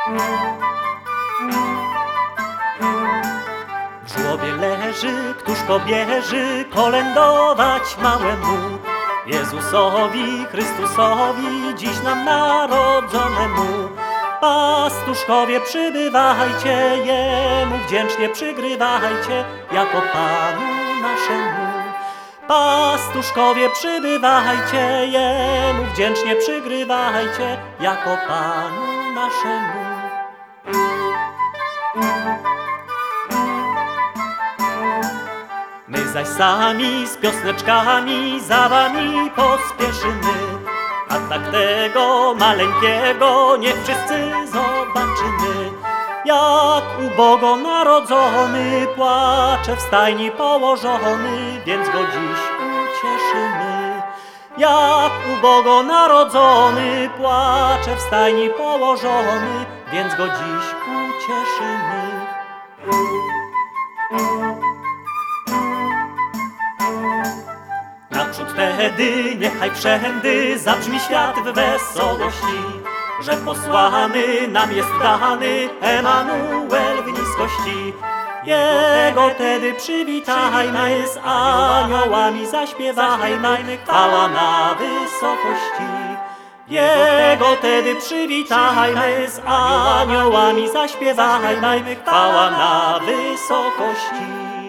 W żłobie leży, któż pobieży kolędować małemu Jezusowi, Chrystusowi, dziś nam narodzonemu. Pastuszkowie, przybywajcie, Jemu wdzięcznie przygrywajcie, jako Panu naszemu. Pastuszkowie, przybywajcie, Jemu wdzięcznie przygrywajcie, jako Panu naszemu. My zaś sami z piosneczkami za wami pospieszymy, a tak tego maleńkiego niech wszyscy zobaczymy. Jak ubogo narodzony, płacze w stajni położony, więc go dziś ucieszymy. Jak ubogo narodzony, płacze w stajni położony, więc go dziś ucieszymy. Naprzód wtedy niechaj wszędy zabrzmi świat w wesołości, że posłany nam jest dany Emanuel w niskości. Jego tedy przywitajmy, z aniołami zaśpiewajmy, chwała na wysokości. Jego tedy przywitajmy, z aniołami zaśpiewajmy, chwała na wysokości.